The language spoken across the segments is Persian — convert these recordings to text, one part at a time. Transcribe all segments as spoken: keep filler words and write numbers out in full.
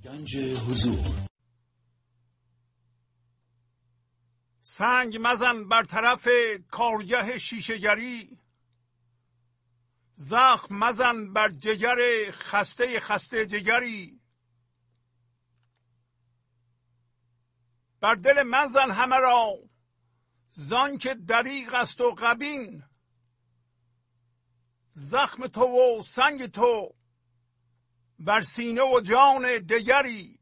گنج حضور. سنگ مزن بر طرف کارگه شیشه‌گری، زخم مزن بر جگر خسته خسته جگری. بر دل من زن همه را زان که دریغ است و غبین، زخم تو و سنگ تو بر سینه و جان دگری.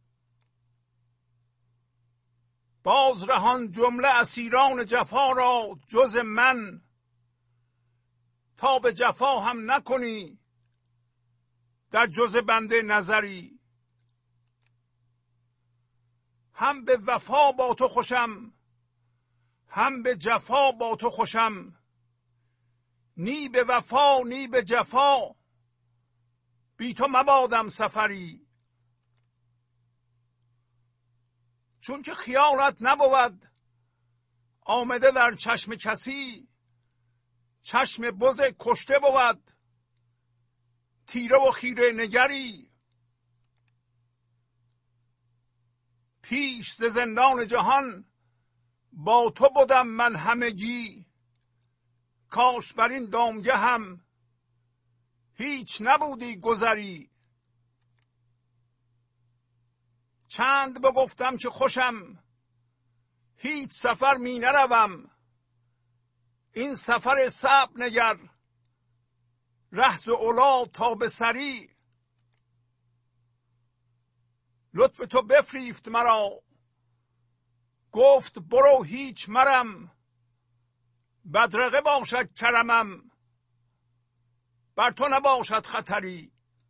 باز رهان جمله اسیران جفا را جز من، تا به جفا هم نکنی در جز بنده نظری. هم به وفا با تو خوشم، هم به جفا با تو خوشم، نی به وفا نی به جفا بی تو مبادم سفری. چون که خیالت نبود آمده در چشم کسی، چشم بز کشته بود تیره و خیره نگری. پیش ز زندان جهان با تو بودم من همگی، کاش بر این دامگه هم هیچ نبودی گذری. چند بگفتم که خوشم هیچ سفر می نروم، این سفر صعب نگر رهز اولا تا به سری. لطف تو بفریفت مرا گفت برو هیچ مرم، بدرقه باشد کرمم بر تو نباشد خطری.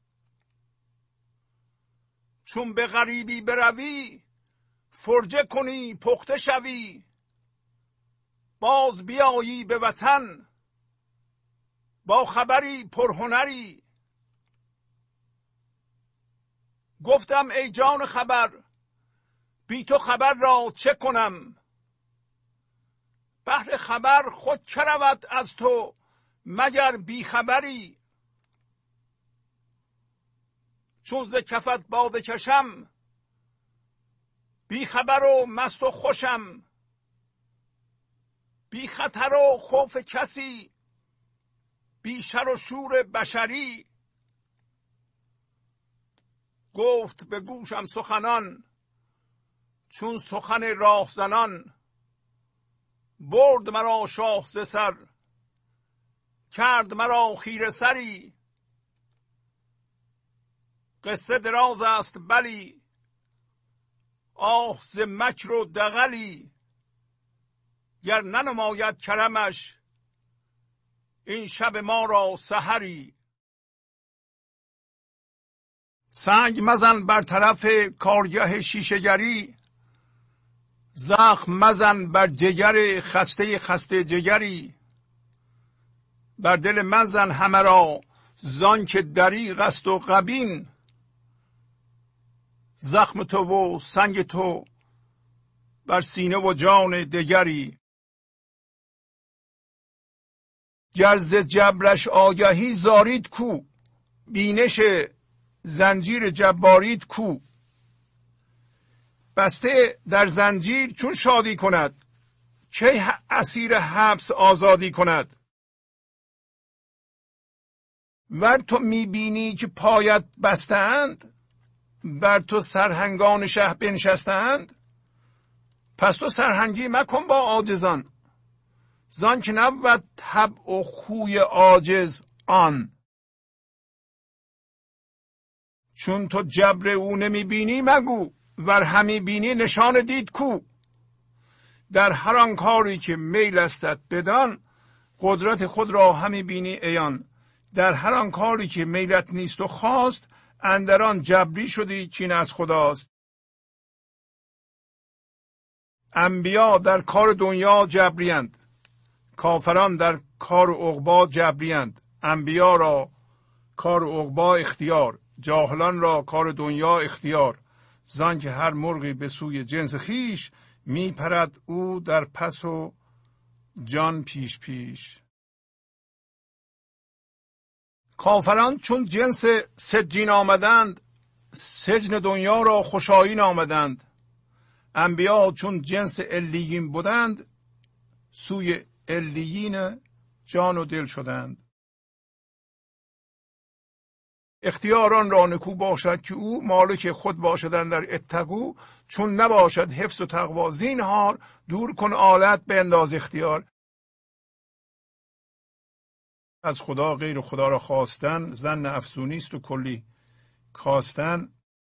چون به غریبی بروی فرجه کنی پخته شوی، باز بیایی به وطن با خبری پرهنری. گفتم ای جان خبر بی تو خبر را چه کنم، بهر خبر خود چه رود از تو مگر بی خبری. چون ز کفت باده کشم بی خبر و مست و خوشم، بی خطر و خوف کسی بی شر و شور بشری. گفت به گوشم سخنان چون سخن راهزنان، برد مرا شاه ز سر کرد مرا خیره سری. قصه دراز است بلی آه ز مکر و دغلی، گر ننماید کرمش این شب ما را سحری. سنگ مزن بر طرف کارگه شیشه‌گری، زخم مزن بر جگر خسته خسته جگری. بر دل من زن همه را زان که دریغ است و غبین، زخم تو و سنگ تو بر سینه و جان دگری. گر ز جبرش آگهی زارید کو، بینش زنجیر جبارید کو. بسته در زنجیر چون شادی کند، کی اسیر حبس آزادی کند. ور تو میبینی که پایت بستند، بر تو سرهنگان شه بنشستند. پس تو سرهنگی مکن با عاجزان، زان که نبود طبع و خوی عاجز آن. چون تو جبر او نمیبینی مگو، ور همی بینی نشان دید کو. در هر آن کاری که میل استت بدان، قدرت خود را همی بینی عیان. در هر آن کاری که میلت نیست و خواست، اندر آن جبری شدی چین از خداست. انبیا در کار دنیا جبریند، کافران در کار عقبا جبریند. انبیا را کار عقبا اختیار، جاهلان را کار دنیا اختیار. زان که هر مرغی به سوی جنس خیش، می پرد او در پس و جان پیش پیش. کافران چون جنس سجین آمدند، سجن دنیا را خوشایین آمدند. انبیا چون جنس علیین بودند، سوی علیین جان و دل شدند. اختیاران را نکو باشد که او مالک خود باشدن در اتقو، چون نباشد حفظ و تقوا زینهار، دور کن آلت به انداز اختیار. از خدا غیر خدا را خواستن ظن افزونی است و کلی خواستن.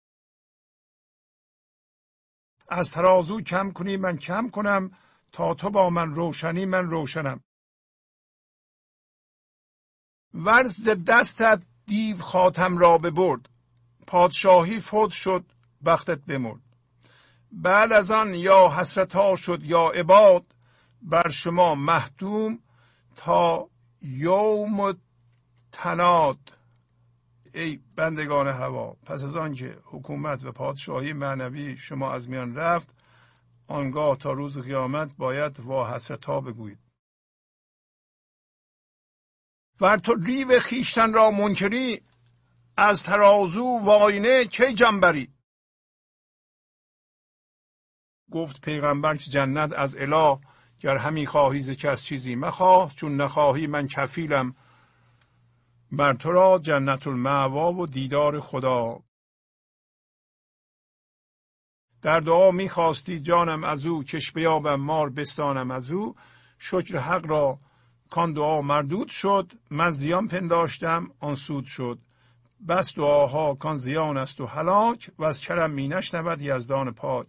از ترازو کم کنی من کم کنم، تا تو با من روشنی من روشنم. ورز ز دستت دیو خاتم را ببرد، پادشاهی فوت شد بختت بمرد. بعد از آن یا حسرتا شد یا عباد، بر شما محتوم تا یوم تناد. ای بندگان هوا، پس از آن که حکومت و پادشاهی معنوی شما از میان رفت، آنگاه تا روز قیامت باید وا حسرتا بگویید. ور تو ریو خیشتن را منکری، از ترازو و آینه کی جنبری. گفت پیغمبر که جنت از اله، گر همی خواهی ز کس چیزی مخواه، چون نخواهی من کفیلم بر تو را، جنت المأوا و دیدار خدا. در دعا میخواستی جانم از او، کش بیابم مار بستانم از او. شکر حق را کان دعا مردود شد، من زیان پنداشتم آن سود شد. بس دعاها کان زیان است و هلاک، و از کرم می نشنود یزدان پاک.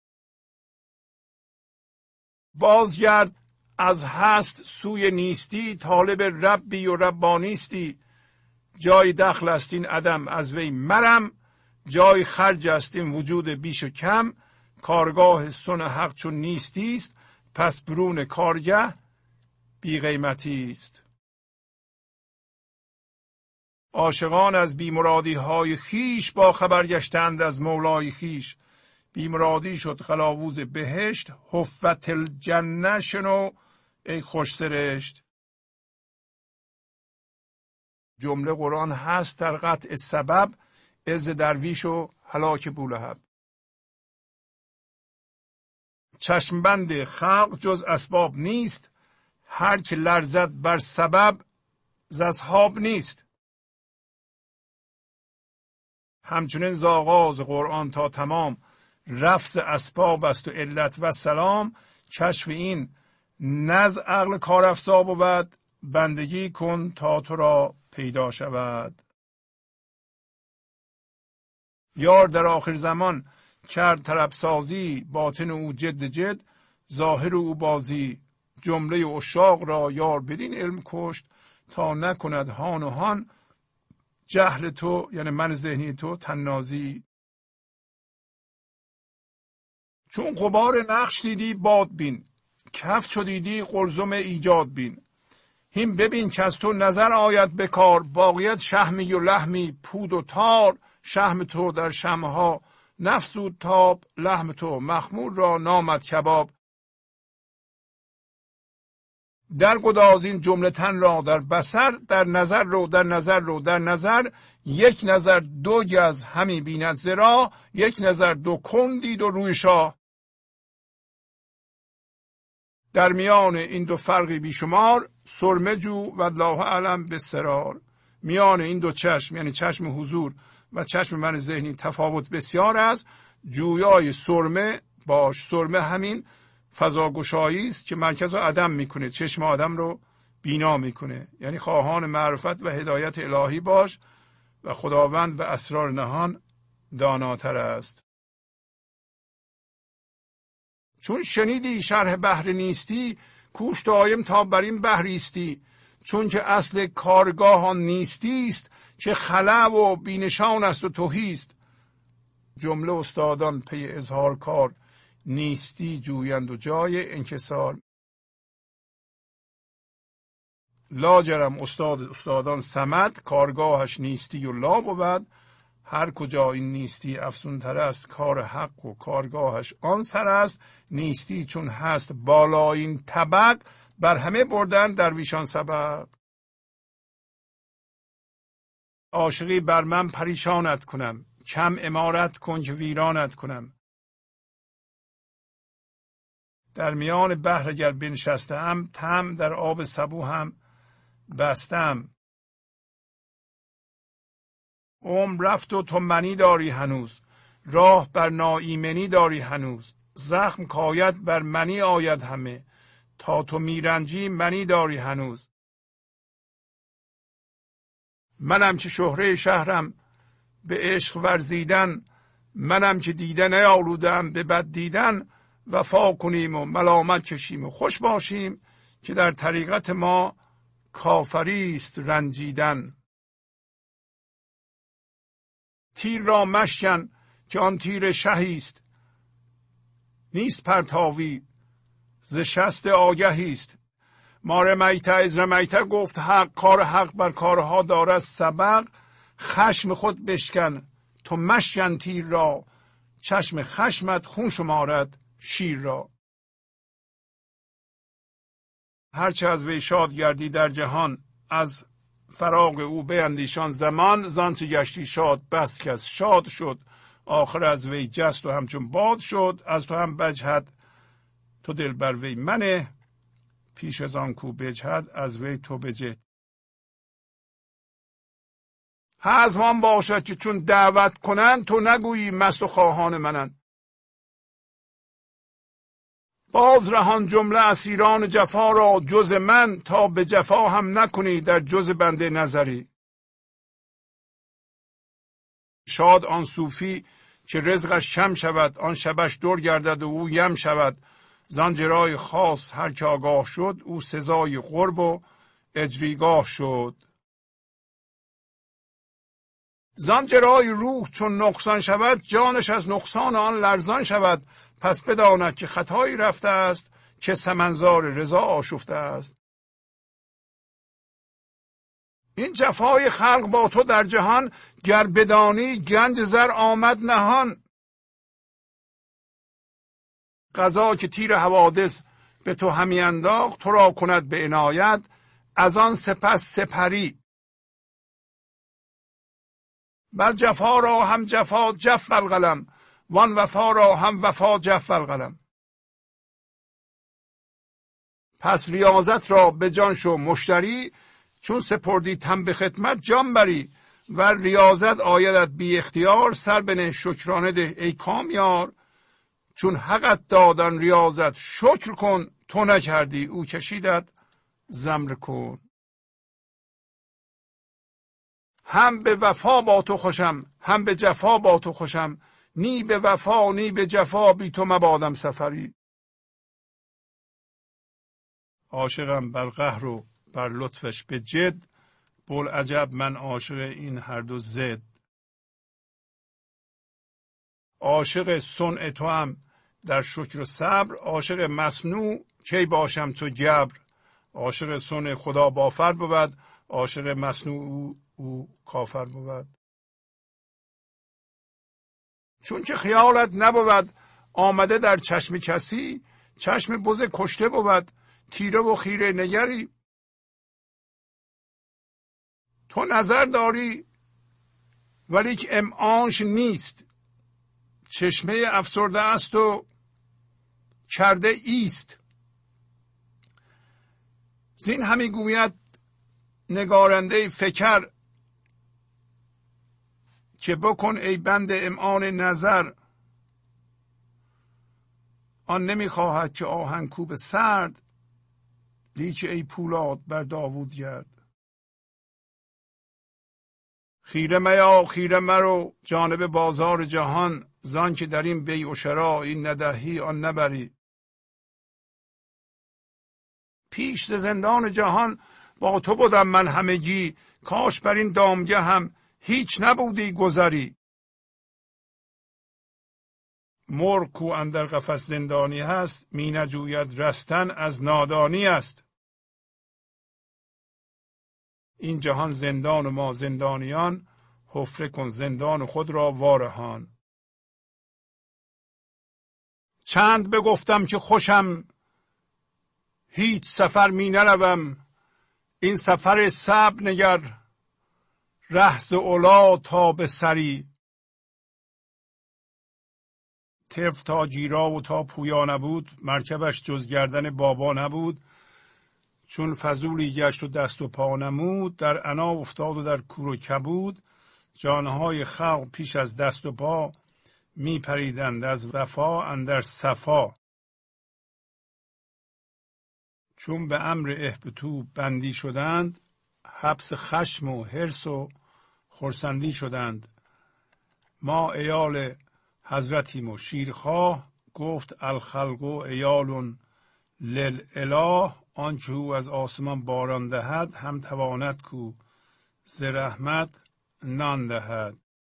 بازگرد از هست سوی نیستی، طالب ربی و ربانیستی. جای دخل است این عدم از وی مرم، جای خرج است این وجود بیش و کم. کارگاه صنع حق چون نیستی است، پس برون کارگه بی قیمتی است. عاشقان از بیمرادی های خیش، با خبر گشتند از مولای خیش. بیمرادی شد قلاووز بهشت، حفت الجنه شنو ای خوش سرشت. جمله قرآن هست در قطع سبب، عز درویش و هلاک بولهب. چشمبند خلق جز اسباب نیست، هر که لرزد بر سبب ز اصحاب نیست. همچنین ز آغاز قرآن تا تمام، رفض اسباب است و علت و سلام. کشف این نز عقل کارافزا بود، بندگی کن تا تو را پیدا شود. یار در آخر زمان کرد طرب سازی، باطن او جد جد ظاهر او بازی. جمله عشاق را یار بدین علم کشت، تا نکند هان و هان جهل تو، یعنی من ذهنی تو تنازی. چون غبار نقش دیدی باد بین، کف چو دیدی قلزم ایجاد بین. هین ببین که از تو نظر آید بکار، باقیت شحمی و لحمی پود و تار. شحم تو در شمها نفسود تاب، لحم تو مخمور را نامد کباب. در گدازین جمله تن را در بصر، در نظر رو در نظر رو در نظر. یک نظر دو گز همی بیند زرا، یک نظر دو کندید و روی شاه. در میان این دو فرقی بیشمار، سرمه جو و الله اعلم بالسرار. میان این دو چشم یعنی چشم حضور و چشم من ذهنی تفاوت بسیار است. جویای سرمه باش. سرمه همین فضاگشایی است که مرکز رو عدم میکنه، چشم آدم رو بینا میکنه. یعنی خواهان معرفت و هدایت الهی باش و خداوند و اسرار نهان داناتر است. چون شنیدی شرح بحر نیستی، کوش دایم تا بر این بحریستی. چون که اصل کارگاه آن نیستی است، که خلأ و بینشان است و تهی است. جمله استادان پی اظهار کار، نیستی جویند و جای انکسار. لاجرم استاد استادان صمد، کارگاهش نیستی و لا بود. هر کجا این نیستی افزون تر است، کار حق و کارگاهش آن سر است. نیستی چون هست بالایین طبق، بر همه بردن درویشان سبب. عاشقی بر من پریشانت کنم، کم عمارت کن که ویرانت کنم. در میان بحر اگر بنشستم، تم در آب سبو هم بستم. عمر رفت و تو منی داری هنوز، راه بر ناایمنی داری هنوز. زخم کاید بر منی آید همه، تا تو میرنجی منی داری هنوز. منم که شهره شهرم به عشق ورزیدن، منم که دیدن نیالودم به بد دیدن. وفا کنیم و ملامت کشیم و خوش باشیم، که در طریقت ما کافری است رنجیدن. تیر را مشکن که آن تیر شهی است، نیست پرتاوی ز شست آگهی است. ما رمیت از رمیت گفت حق، کار حق بر کارها دارد سبق. خشم خود بشکن تو مشکن تیر را، چشم خشمت خون شمارد شیر را. هرچه از وی شاد گردی در جهان، از فراق او بیندیشان زمان. زانچه گشتی شاد بس کس شاد شد، آخر از وی جست و همچون باد شد. از تو هم بجهد تو دل بر وی منه، پیش از آن کو بجهد از وی تو بجه. حزم باشد که چون دعوت کنند، تو نگویی مست و خواهان منند. باز رهان جمله اسیران جفا را جز من، تا به جفا هم نکنی در جز بنده نظری. شاد آن صوفی که رزقش کم شود، آن شبش دور گردد و او یم شود. زان جرای خاص هر که آگاه شد، او سزای قرب و اجریگاه شد. زان جرای روح چون نقصان شود، جانش از نقصان آن لرزان شود. پس بداند که خطایی رفته است، که سمنزار رضا آشفته است. این جفای خلق با تو در جهان، گر بدانی گنج زر آمد نهان. قضا که تیر حوادث به تو همی انداخت، تو را کند به عنایت از آن سپس سپری. بر جفا را هم جفا جف القلم، وان وفا را هم وفا جف القلم. پس ریاضت را به جان شو مشتری، چون سپردی تن به خدمت جان بری. و ریاضت آیدت بی اختیار، سر بنه شکرانه ده ای کامیار. چون حقت دادن ریاضت شکر کن، تو نکردی او کشیدت زمر کن. هم به وفا با تو خوشم، هم به جفا با تو خوشم. نی به وفا نی به جفا، بی تو مبادم سفری. عاشقم بر قهر و بر لطفش به جد، بوالعجب من عاشق این هر دو زد. عاشق صنع تو هم در شکر و صبر، عاشق مصنوع کی باشم تو جبر. عاشق صنع خدا بافر بود، عاشق مصنوع او, او کافر بود. چون که خیالت نبود آمده در چشم کسی، چشم بز کشته بود تیره و خیره نگری. تو نظر داری ولیک امعانش نیست، چشمه افسرده است و کرده ایست. زین همی گوید نگارنده فکر، که بکن ای بند امعان نظر. آن نمیخواهد که آهن کوب سرد، لیک ای پولاد بر داوود گرد. خیره میا خیره مرو جانب بازار جهان، زان که در این بیع و شرا این ندهی آن نبری. پیش ز زندان جهان با تو بودم من همگی، کاش بر این دامگه هم هیچ نبودی گذری. مرغ کو اندر قفس زندانی هست، می نجوید رستن از نادانی است. این جهان زندان و ما زندانیان، حفره کن زندان خود را وارهان. چند بگفتم که خوشم هیچ سفر می نروم، این سفر صعب نگر ره ز علا تا به سری. طرف تا جیرا و تا پویا نبود، مرکبش جز گردن بابا نبود. چون فضولی گشت و دست و پا نمود، در عنا افتاد و در کور و کبود. جانهای خلق پیش از دست و پا، می پریدند از وفا اندر صفا. چون به امر اهبطوا بندی شدند، حبس خشم و حرص و خرسندی شدند. ما عیال حضرتیم و شیرخواه، گفت الخلق و عیال للاله. آنچه او از آسمان باران دهد، هم تواند کو ز رحمت نان دهد.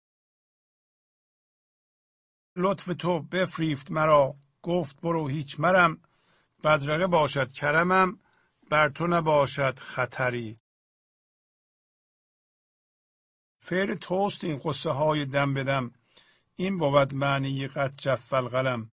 لطف تو بفریفت مرا، گفت برو هیچ مرم. بدرقه باشد کرمم، بر تو نباشد خطری. فعل توست این قصه های دم بدم، این بود معنی قد جف القلم.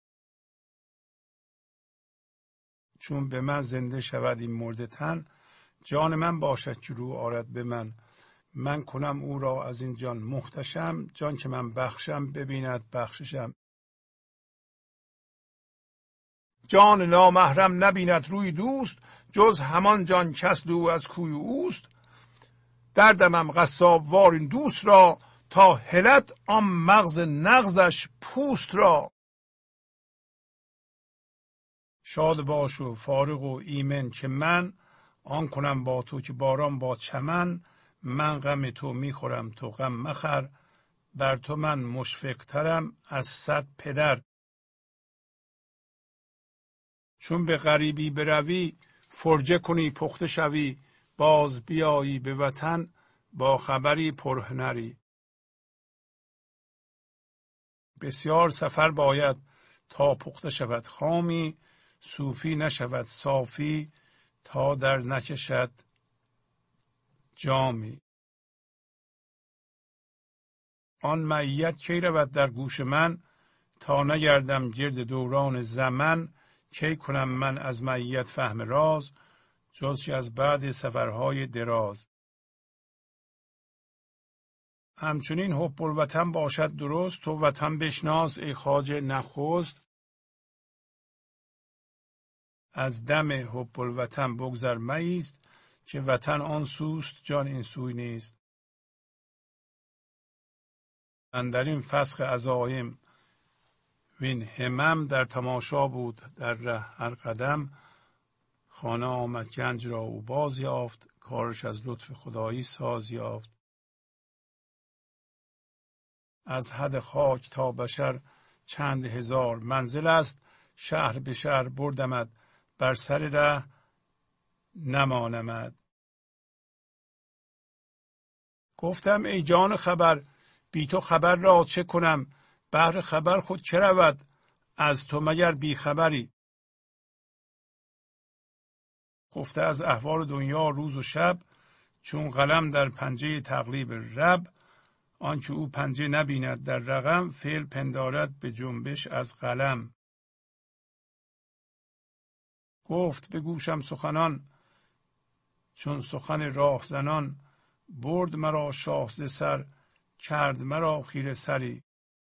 چون به من زنده شود این مرده تن، جان من باشد که رو آرد به من. من کنم او را از این جان محتشم، جان که من بخشم ببیند بخششم. جان نامحرم نبیند روی دوست، جز همان جان کس دو از کوی اوست. دردمم قصاب وار این دوست را، تا هلد آن مغز نغزش پوست را. شاد باش و فارغ و ایمن که من، آن کنم با تو که باران با چمن. من غم تو میخورم تو غم مخور، بر تو من مشفق ترم از صد پدر. چون به غریبی بروی، فرجه کنی پخته شوی. باز بیایی به وطن، با خبری پرهنری. بسیار سفر باید تا پخته شود خامی. صوفی نشود صافی تا در نکشد جامی. آن معیت کی رود در گوش من، تا نگردم گرد دوران زمن. کی کنم من از معیت فهم راز، جز که از بعد سفرهای دراز. همچنین حب الوطن باشد درست، تو وطن بشناس ای خواجه نخست. از دم حب الوطن بگذر مایست، که وطن آن سوست جان این سوی نیست. اندر این فسخ عزایم وین همم، در تماشا بود در ره هر قدم. خانه آمد گنج را او باز یافت، کارش از لطف خدایی ساز یافت. از حد خاک تا بشر چند هزار منزل است، شهر به شهر بردمد بر سر ره نمانمد. گفتم ای جان خبر، بی تو خبر را چه کنم؟ بهر خبر خود چه رود، از تو مگر بی خبری؟ گفته از احوال دنیا روز و شب، چون قلم در پنجه تقلیب رب. آنچه او پنجه نبیند در رقم، فعل پندارد به جنبش از قلم. گفت به گوشم سخنان چون سخن راهزنان، برد مرا شاه ز سر کرد مرا خیره سری.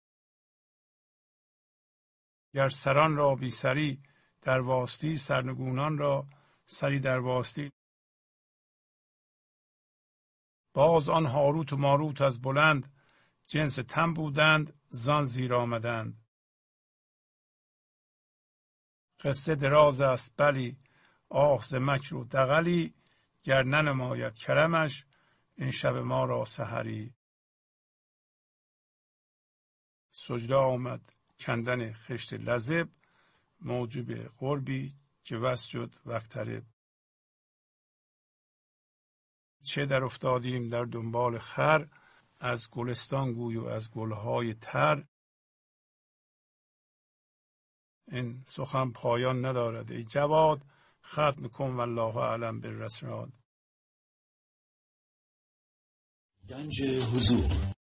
گر سران را بی سری در واسطی، سرنگونان را سری در واسطی. باز آن هاروت و ماروت از بلند، جنس تن بودند زان زیر آمدند. قصه دراز است بلی آه ز مکر و دغلی، گر ننماید کرمش این شب ما را سحری. سجده آمد کندن خشت لذب، موجب قربی که وسجد واقترب. چه در افتادیم در دنبال خر، از گلستان گوی و از گلهای تر. این سخن پایان ندارد ای جواد، ختم کن والله اعلم بالاسرار. گنج حضور